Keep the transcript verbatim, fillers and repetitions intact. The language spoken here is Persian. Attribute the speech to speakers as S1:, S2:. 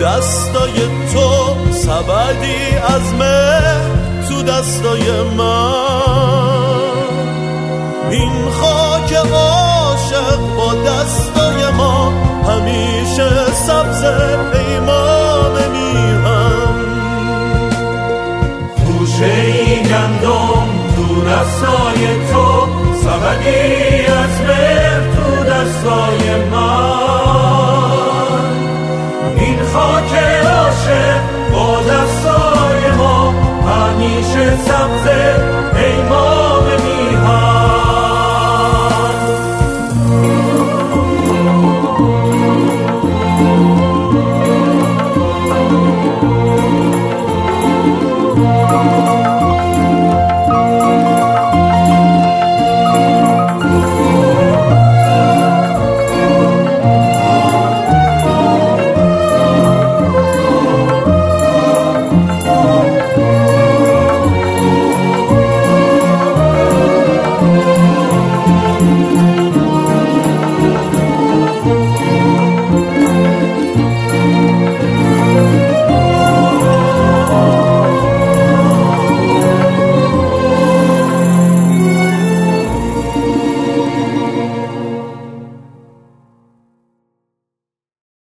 S1: دستای تو سبدی از مهر تو دستای من، این خاک عاشق با دستای ما همیشه سبزه پیمان میهم.
S2: خوشه ای گندم تو دستای تو سبدی از مهر تو دستای من، این خاک عاشق با دستای ما همیشه سبزه پیمان